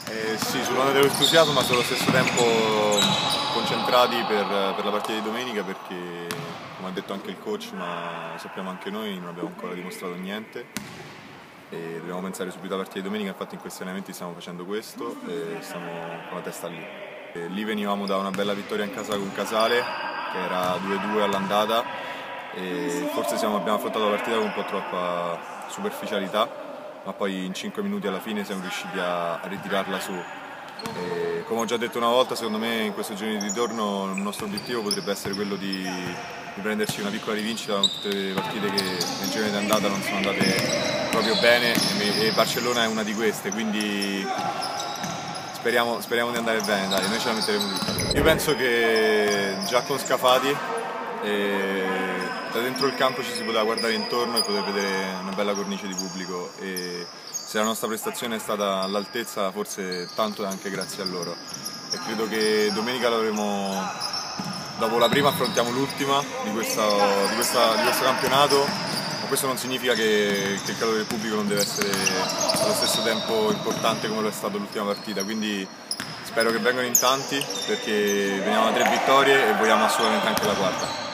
Sì, sull'onda dell'entusiasmo, ma allo stesso tempo concentrati per la partita di domenica perché, come ha detto anche il coach, ma lo sappiamo anche noi, non abbiamo ancora dimostrato niente e dobbiamo pensare subito alla partita di domenica. Infatti in questi allenamenti stiamo facendo questo e stiamo con la testa lì. E lì venivamo da una bella vittoria in casa con Casale, che era 2-2 all'andata, e forse abbiamo affrontato la partita con un po' troppa superficialità, ma poi in 5 minuti alla fine siamo riusciti a ritirarla su. E come ho già detto una volta, secondo me in questo girone di ritorno il nostro obiettivo potrebbe essere quello di prenderci una piccola rivincita da tutte le partite che nel girone di andata non sono andate proprio bene e Barcellona è una di queste, quindi speriamo di andare bene, dai, noi ce la metteremo lì. Io penso che già con Scafati da dentro il campo ci si poteva guardare intorno e poter vedere una bella cornice di pubblico, e se la nostra prestazione è stata all'altezza forse tanto è anche grazie a loro, e credo che domenica dopo la prima affrontiamo l'ultima di questo campionato, ma questo non significa che il calore del pubblico non deve essere allo stesso tempo importante come lo è stato l'ultima partita, quindi spero che vengano in tanti perché veniamo da 3 vittorie e vogliamo assolutamente anche la quarta.